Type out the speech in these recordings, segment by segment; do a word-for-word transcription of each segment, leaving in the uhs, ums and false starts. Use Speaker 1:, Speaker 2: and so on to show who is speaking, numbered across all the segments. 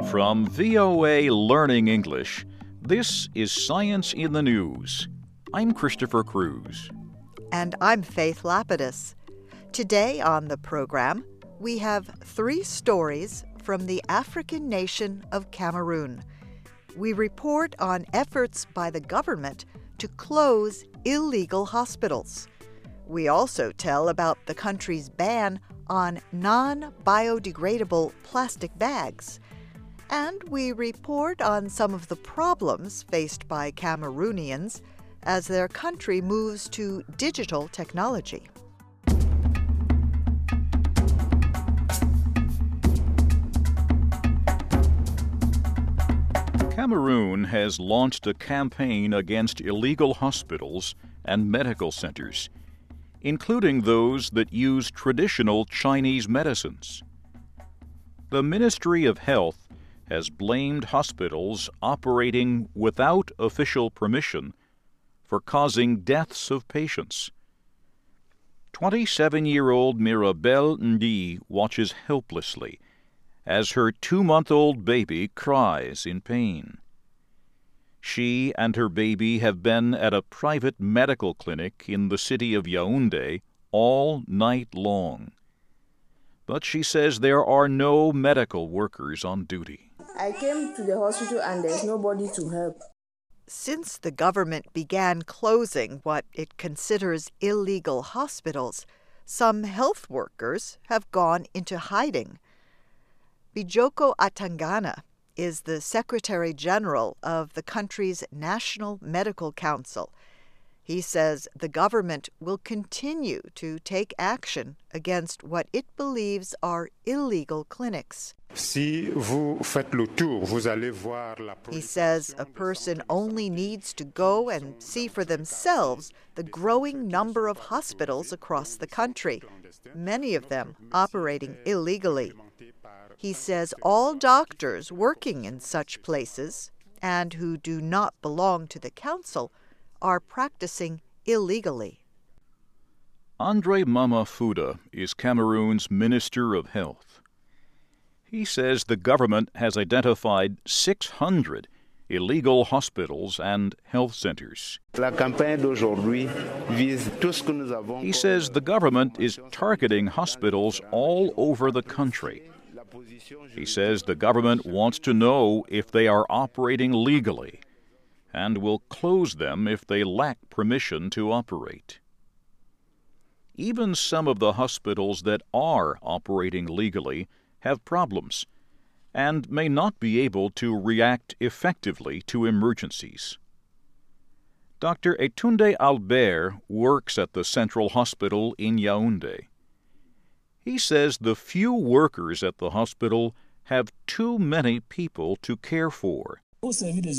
Speaker 1: From V O A Learning English, this is Science in the News. I'm Christopher Cruz.
Speaker 2: And I'm Faith Lapidus. Today on the program, we have three stories from the African nation of Cameroon. We report on efforts by the government to close illegal hospitals. We also tell about the country's ban on non-biodegradable plastic bags. And we report on some of the problems faced by Cameroonians as their country moves to digital technology.
Speaker 1: Cameroon has launched a campaign against illegal hospitals and medical centers, including those that use traditional Chinese medicines. The Ministry of Health has blamed hospitals operating without official permission for causing deaths of patients. twenty-seven-year-old Mirabelle Ndi watches helplessly as her two-month-old baby cries in pain. She and her baby have been at a private medical clinic in the city of Yaoundé all night long. But she says there are no medical workers on duty.
Speaker 3: I came to the hospital and there's nobody to help.
Speaker 2: Since the government began closing what it considers illegal hospitals, some health workers have gone into hiding. Bijoko Atangana is the Secretary General of the country's National Medical Council. He says the government will continue to take action against what it believes are illegal clinics.
Speaker 4: Si vous faites le tour, vous allez voir la
Speaker 2: He says a person only needs to go and see for themselves the growing number of hospitals across the country, many of them operating illegally. He says all doctors working in such places and who do not belong to the council are practicing illegally.
Speaker 1: Andre Mamafuda is Cameroon's Minister of Health. He says the government has identified six hundred illegal hospitals and health centers.
Speaker 5: La campagne d'aujourd'hui vise tout ce que nous avons.
Speaker 1: He says the government is targeting hospitals all over the country. He says the government wants to know if they are operating legally and will close them if they lack permission to operate. Even some of the hospitals that are operating legally have problems and may not be able to react effectively to emergencies. Doctor Etunde Albert works at the Central Hospital in Yaoundé. He says the few workers at the hospital have too many people to care for. He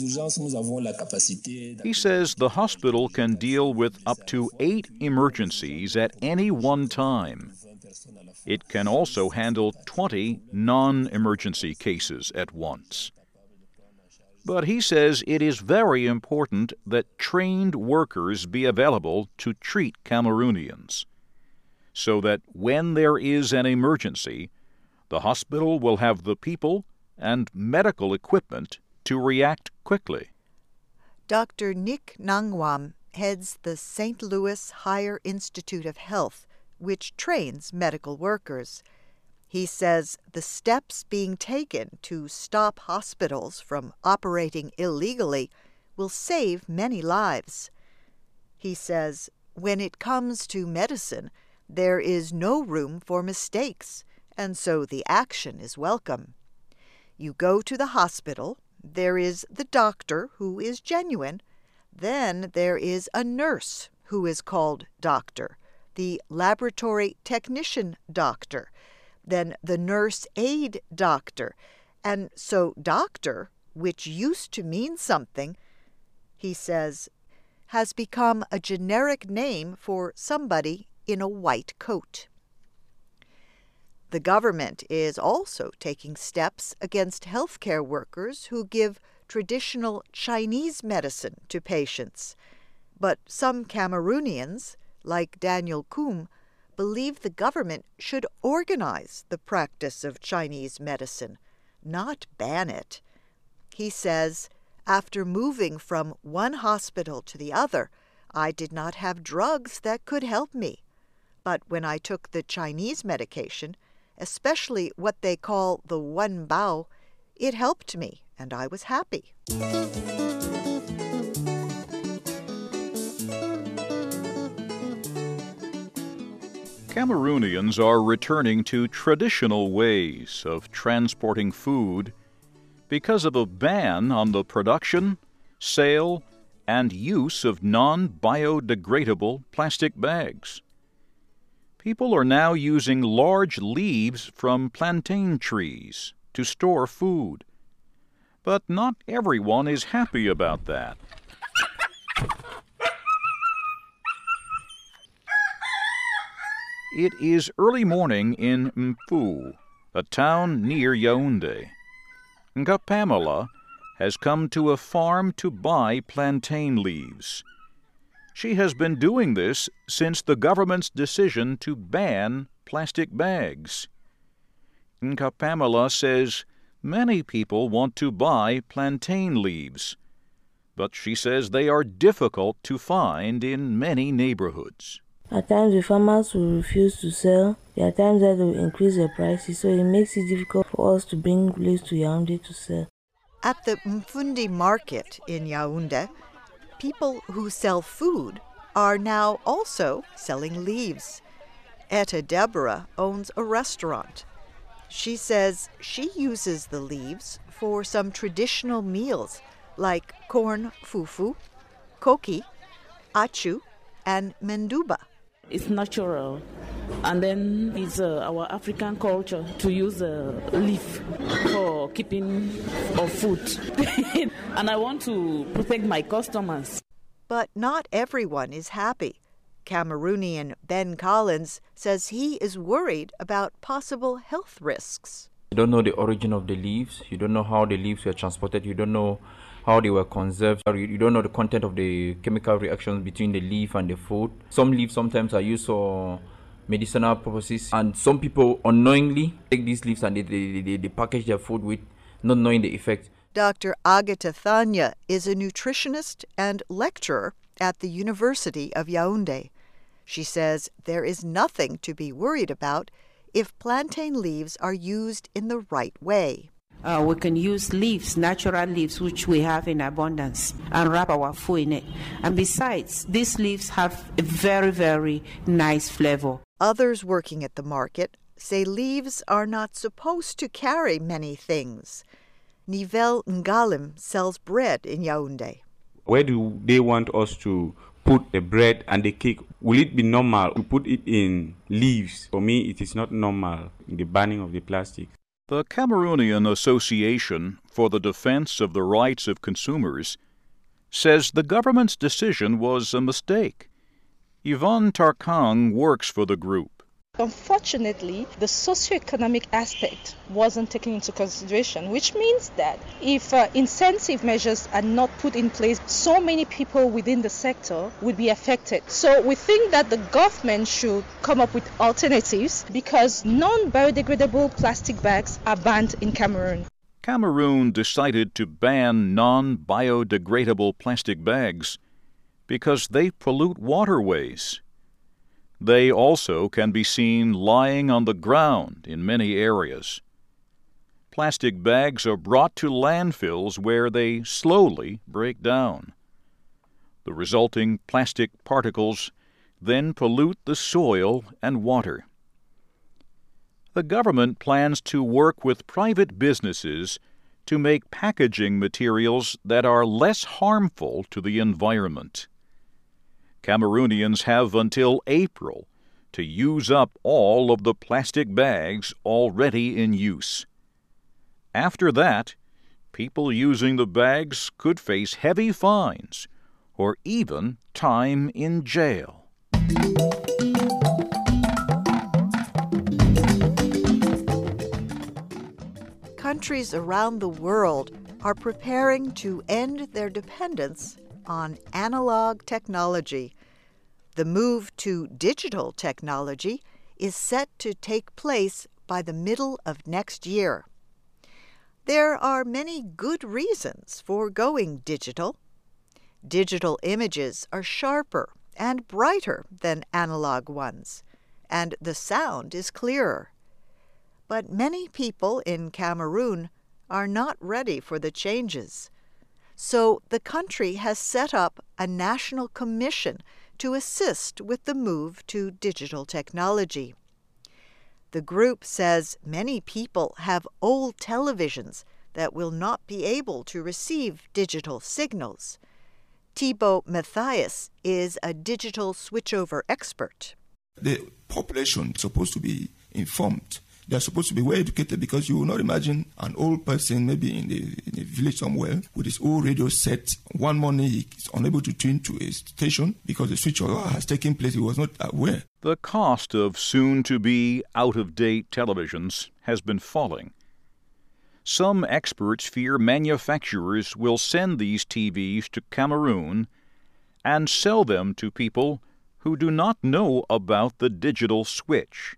Speaker 1: says the hospital can deal with up to eight emergencies at any one time. It can also handle twenty non-emergency cases at once. But he says it is very important that trained workers be available to treat Cameroonians, so that when there is an emergency, the hospital will have the people and medical equipment to react quickly.
Speaker 2: Doctor Nick Nangwam heads the Saint Louis Higher Institute of Health, which trains medical workers. He says the steps being taken to stop hospitals from operating illegally will save many lives. He says when it comes to medicine, there is no room for mistakes, and so the action is welcome. You go to the hospital, there is the doctor who is genuine, then there is a nurse who is called doctor, the laboratory technician doctor, then the nurse aide doctor, and so doctor, which used to mean something, he says, has become a generic name for somebody in a white coat. The government is also taking steps against healthcare workers who give traditional Chinese medicine to patients. But some Cameroonians, like Daniel Koum, believe the government should organize the practice of Chinese medicine, not ban it. He says, after moving from one hospital to the other, I did not have drugs that could help me. But when I took the Chinese medication, especially what they call the Wen Bao, it helped me, and I was happy.
Speaker 1: Cameroonians are returning to traditional ways of transporting food because of a ban on the production, sale, and use of non-biodegradable plastic bags. People are now using large leaves from plantain trees to store food. But not everyone is happy about that. It is early morning in Mfu, a town near Yaoundé. Nkapamela has come to a farm to buy plantain leaves. She has been doing this since the government's decision to ban plastic bags. Nkapamela says many people want to buy plantain leaves, but she says they are difficult to find in many neighborhoods.
Speaker 6: At times the farmers will refuse to sell. There are times that they will increase their prices, so it makes it difficult for us to bring leaves to Yaoundé to sell.
Speaker 2: At the Mfundi market in Yaoundé, people who sell food are now also selling leaves. Etta Deborah owns a restaurant. She says she uses the leaves for some traditional meals like corn fufu, koki, achu, and menduba.
Speaker 7: It's natural. And then it's uh, our African culture to use a uh, leaf for keeping of food. And I want to protect my customers.
Speaker 2: But not everyone is happy. Cameroonian Ben Collins says he is worried about possible health risks.
Speaker 8: You don't know the origin of the leaves. You don't know how the leaves were transported. You don't know how they were conserved. You don't know the content of the chemical reactions between the leaf and the food. Some leaves sometimes are used for medicinal purposes, and some people unknowingly take these leaves and they, they, they, they package their food with, not knowing the effect.
Speaker 2: Doctor Agata Thanya is a nutritionist and lecturer at the University of Yaoundé. She says there is nothing to be worried about if plantain leaves are used in the right way.
Speaker 9: Uh, we can use leaves, natural leaves, which we have in abundance, and wrap our food in it. And besides, these leaves have a very, very nice flavor.
Speaker 2: Others working at the market say leaves are not supposed to carry many things. Nivel Ngalim sells bread in Yaoundé.
Speaker 10: Where do they want us to put the bread and the cake? Will it be normal to put it in leaves? For me, it is not normal, the banning of the plastic.
Speaker 1: The Cameroonian Association for the Defense of the Rights of Consumers says the government's decision was a mistake. Yvonne Tarkang works for the group.
Speaker 11: Unfortunately, the socioeconomic aspect wasn't taken into consideration, which means that if uh, incentive measures are not put in place, so many people within the sector would be affected. So we think that the government should come up with alternatives because non-biodegradable plastic bags are banned in Cameroon.
Speaker 1: Cameroon decided to ban non-biodegradable plastic bags because they pollute waterways. They also can be seen lying on the ground in many areas. Plastic bags are brought to landfills where they slowly break down. The resulting plastic particles then pollute the soil and water. The government plans to work with private businesses to make packaging materials that are less harmful to the environment. Cameroonians have until April to use up all of the plastic bags already in use. After that, people using the bags could face heavy fines or even time in jail.
Speaker 2: Countries around the world are preparing to end their dependence on analog technology. The move to digital technology is set to take place by the middle of next year. There are many good reasons for going digital. Digital images are sharper and brighter than analog ones, and the sound is clearer. But many people in Cameroon are not ready for the changes. So the country has set up a national commission to assist with the move to digital technology. The group says many people have old televisions that will not be able to receive digital signals. Thibaut Matthias is a digital switchover expert.
Speaker 12: The population is supposed to be informed. They are supposed to be well educated, because you will not imagine an old person maybe in the, in a village somewhere with his old radio set. One morning he is unable to tune to a station because the switchover has taken place. He was not aware.
Speaker 1: The cost of soon-to-be out-of-date televisions has been falling. Some experts fear manufacturers will send these T Vs to Cameroon and sell them to people who do not know about the digital switch.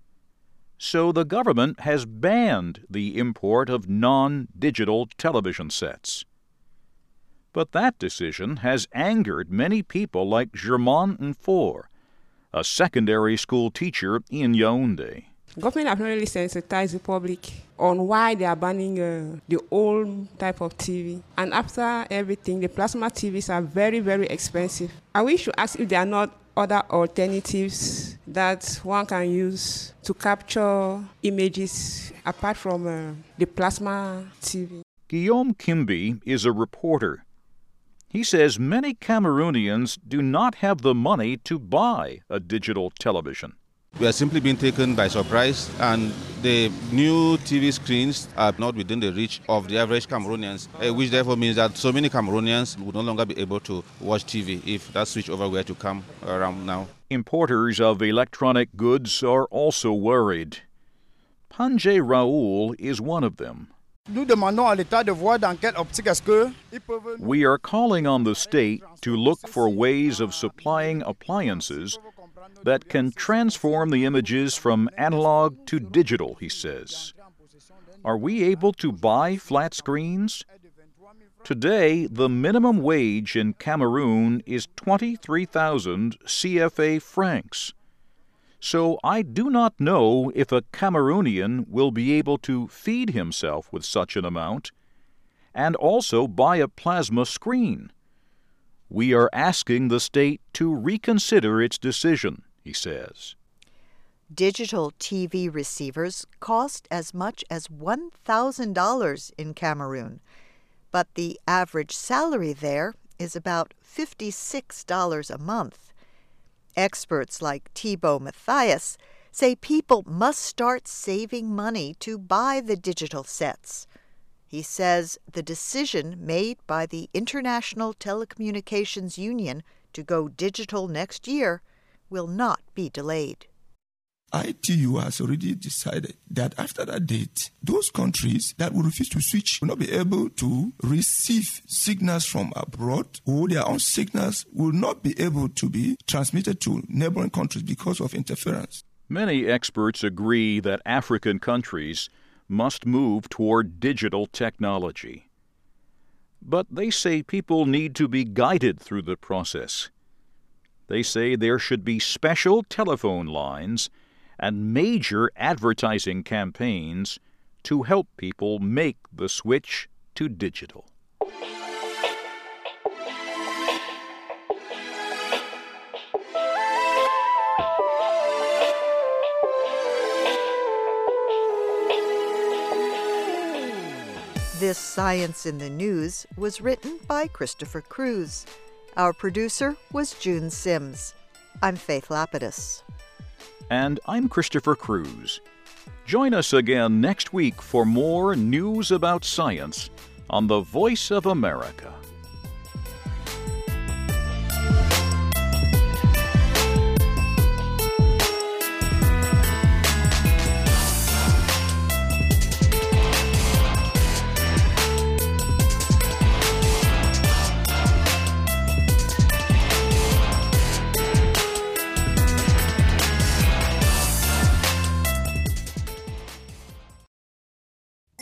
Speaker 1: So the government has banned the import of non-digital television sets. But that decision has angered many people like Germain Nfor, a secondary school teacher in Yaoundé.
Speaker 13: Government have not really sensitized the public on why they are banning uh, the old type of T V. And after everything, the plasma T Vs are very, very expensive. I wish to ask if there are not other alternatives that one can use to capture images apart from uh, the plasma T V.
Speaker 1: Guillaume Kimbi is a reporter. He says many Cameroonians do not have the money to buy a digital television.
Speaker 14: We are simply being taken by surprise, and the new T V screens are not within the reach of the average Cameroonians, uh, which therefore means that so many Cameroonians would no longer be able to watch T V if that switchover were to come around now.
Speaker 1: Importers of electronic goods are also worried. Panjay Raoul is one of them. We are calling on the state to look for ways of supplying appliances that can transform the images from analog to digital, he says. Are we able to buy flat screens? Today, the minimum wage in Cameroon is twenty-three thousand C F A francs. So I do not know if a Cameroonian will be able to feed himself with such an amount and also buy a plasma screen. We are asking the state to reconsider its decision, he says.
Speaker 2: Digital T V receivers cost as much as one thousand dollars in Cameroon, but the average salary there is about fifty-six dollars a month. Experts like Thibaut Matthias say people must start saving money to buy the digital sets. He says the decision made by the International Telecommunications Union to go digital next year will not be delayed.
Speaker 12: I T U has already decided that after that date, those countries that will refuse to switch will not be able to receive signals from abroad, or their own signals will not be able to be transmitted to neighboring countries because of interference.
Speaker 1: Many experts agree that African countries must move toward digital technology. But they say people need to be guided through the process. They say there should be special telephone lines and major advertising campaigns to help people make the switch to digital.
Speaker 2: This Science in the News was written by Christopher Cruz. Our producer was June Sims. I'm Faith Lapidus.
Speaker 1: And I'm Christopher Cruz. Join us again next week for more news about science on the Voice of America.